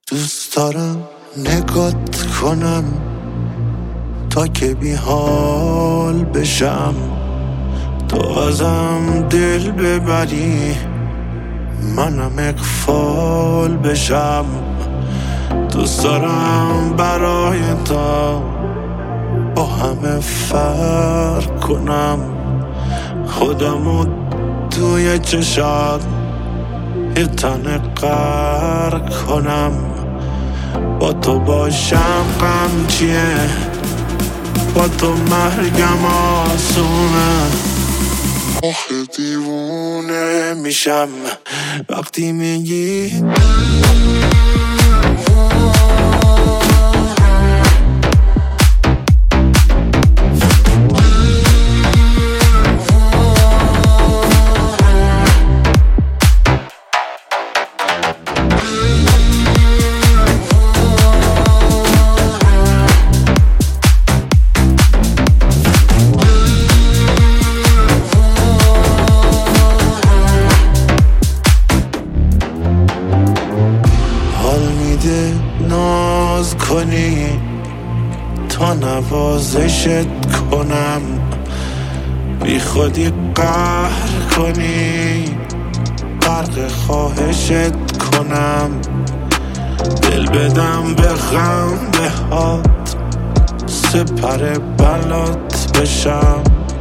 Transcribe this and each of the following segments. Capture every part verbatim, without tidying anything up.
دوست دارم نگات کنم تا که بی حال بشم، تو ازم دل ببری منم اغفال بشم. دوست دارم برای تو با همه فرق کنم، خودمو توی چشات یه تنه غرق کنم. با تو باشم غم چیه، با تو مرگم آسونه. آخه دیوونه میشم وقتی میگی ناز کنی تا نوازشت کنم، بی خودی قهر کنی غرق خواهشت کنم. دل بدم به غم بهات سپر بلات بشم،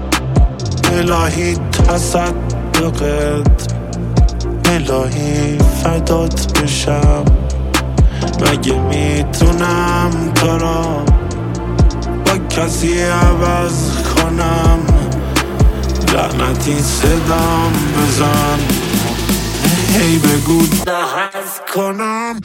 الهی تصدقت الهی فدات بشم. مگه میتونم تو را با کسی عوض کنم؟ لعنتی صدام بزن هی بگو دهست کنم.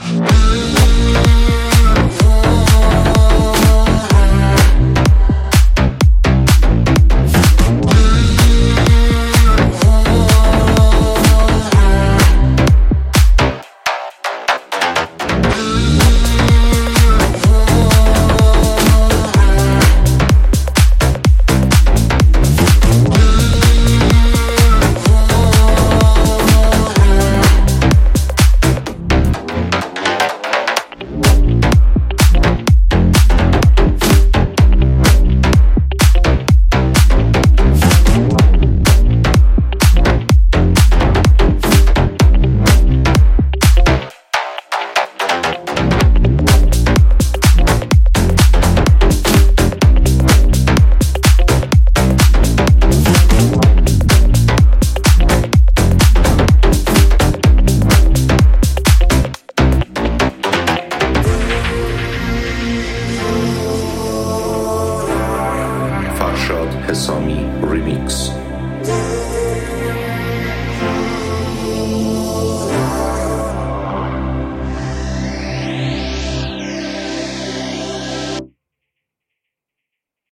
Farshad Hesami Remix.